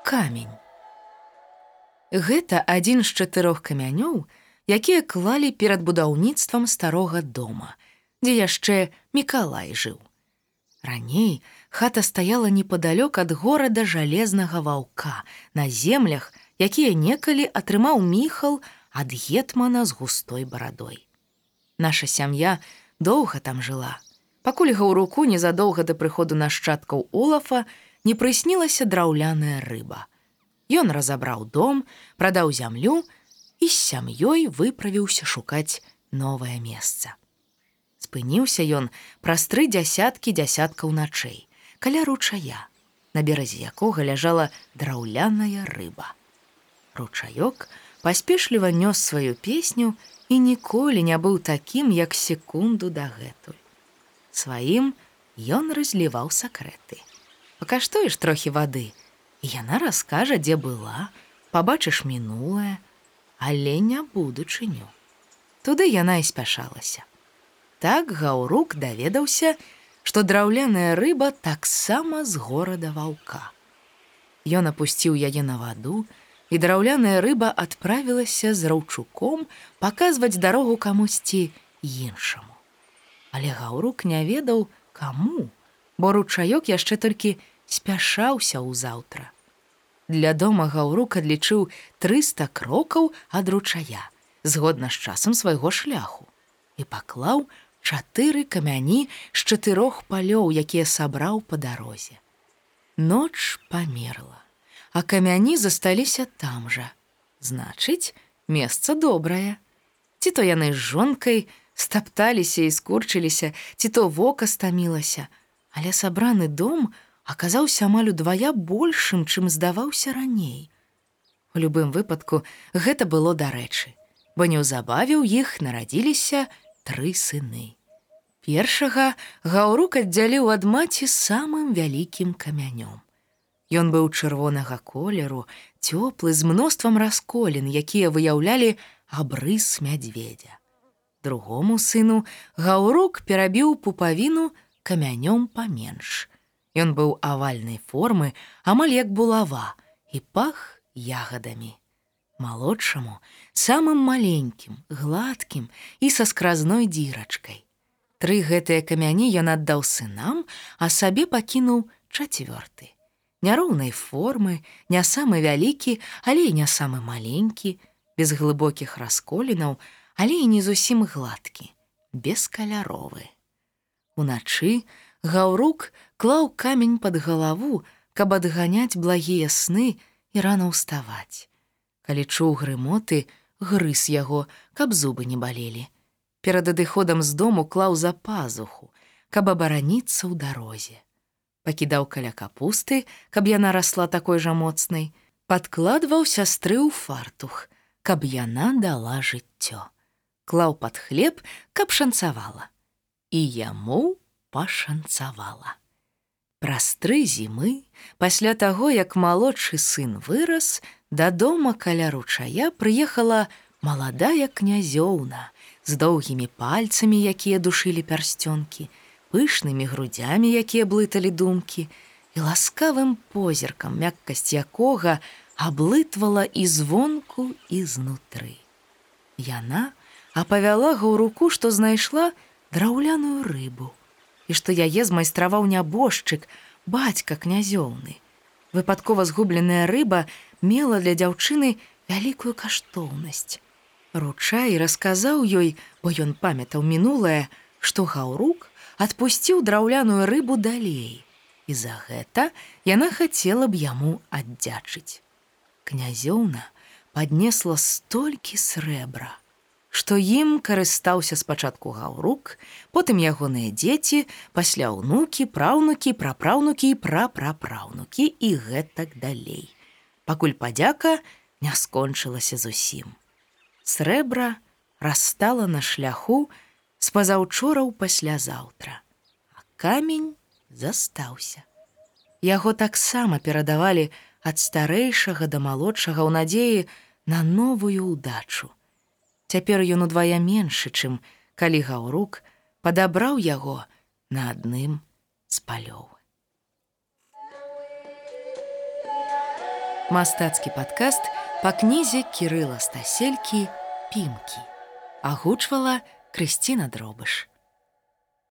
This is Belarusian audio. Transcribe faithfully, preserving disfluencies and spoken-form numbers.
камень. Гэта адзін з чатырох камянёў, якія клалі перад будаўніцтвам старога дома, дзе яшчэ Мікалай жыў. Раней хата стаяла непадалёк ад горада Жалезнага ваўка, на землях, якія некалі атрымаў Міхал ад гетмана з густой барадой. Наша сям'я доўга там жыла, пакуль Гаўруку незадоўга да прыходу нашчадкаў Олафа не прыснілася драўляная рыба. Ён разабраў дом, прадаў зямлю і з сям'ёй выправіўся шукаць новае месца. Спыніўся ён праз тры дзясяткі дзясяткаў начэй, каля ручая, на беразе якога ляжала драўляная рыба. Ручаёк паспешліва нёс сваю песню і ніколі не быў такім, як секунду дагэтуль. Сваім ён разліваў сакрэты. Пакаштуеш трохі вады, і яна раскажа, дзе была, пабачыш мінулае, але не будучыню. Туды яна і спяшалася. Так Гаўрук даведаўся, што драўляная рыба таксама з горада ваўка. Ён апусціў яе на ваду, і драўляная рыба адправілася з раўчуком паказваць дарогу камусьці іншаму. Але Гаўрук не ведаў, каму, бо ручаёк яшчэ толькі спяшаўся ўзаўтра. Для дома Гаўрук адлічыў трыста крокаў ад ручая, згодна з часам свайго шляху, і паклаў чатыры камяні з чатырох палёў, якія сабраў па дарозе. Ноч памерла, а камяні засталіся там жа. Значыць, месца добрае. Ці то яны з жонкай стапталіся і скурчыліся, ці то вока стамілася, але сабраны дом аказаўся амаль удвая большым, чым здаваўся раней. У любым выпадку гэта было дарэчы, бо неўзабаве ў іх нарадзіліся тры сыны. Першага Гаўрук аддзяліў ад маці самым вялікім камянём. Ён быў чырвонага колеру, цёплы, з мноствам расколін, якія выяўлялі абрыс мядзведзя. Другому сыну Гаўрук перабіў пупавіну камянём паменш. Ён быў авальнай формы, амаль як булава, і пах ягадамі. Малодшаму, самым маленькім, гладкім і са скразной дзірачкай. Тры гэтыя камяні ён аддаў сынам, а сабе пакінуў чацвёрты. Няроўнай формы, не самы вялікі, але і не самы маленькі, без глыбокіх расколінаў, але і не зусім гладкі, бескаляровы. Уначы Гаўрук клаў камень пад галаву, каб адганяць благія сны і рана ўставаць. Калі чуў грымоты, грыз яго, каб зубы не балелі. Перад адыходам з дому клаў за пазуху, каб абараніцца ў дарозе. Пакідаў каля капусты, каб яна расла такой жа моцнай, падкладваў сястры ў фартух, каб яна дала жыццё. Клаў пад хлеб, каб шанцавала. І яму пашанцавала. Праз тры зімы, пасля таго, як малодшы сын вырас, да дома каля ручая прыехала маладая князёўна з доўгімі пальцамі, якія душылі пярсцёнкі, пышнымі грудзямі, якія блыталі думкі, і ласкавым позіркам, мяккасць якога аблытвала і звонку, і знутры. Яна апавяла Гаўруку, што знайшла драўляную рыбу, і што яе змайстраваў нябожчык, бацька князёўны. Выпадкова згубленая рыба мела для дзяўчыны вялікую каштоўнасць. Ручай расказаў ёй, бо ён памятаў мінулае, што Гаўрук адпусціў драўляную рыбу далей, і за гэта яна хацела б яму аддзячыць. Князёўна паднесла столькі срэбра, што ім карыстаўся спачатку Гаўрук, потым ягоныя дзеці, пасля ўнукі, праўнукі, прапраўнукі і прапрапраўнукі і гэтак далей, пакуль падзяка не скончылася зусім. Срэбра растала на шляху з пазаўчора ў паслязаўтра, а камень застаўся. Яго таксама перадавалі ад старэйшага да малодшага ў надзеі на новую ўдачу. Цяпер ён удвая меншы, чым калі Гаўрук падабраў яго на адным з палёў. Мастацкі падкаст па кнізе Кірыла Стаселькі «Пімкі». Агучвала Крысціна Дробыш.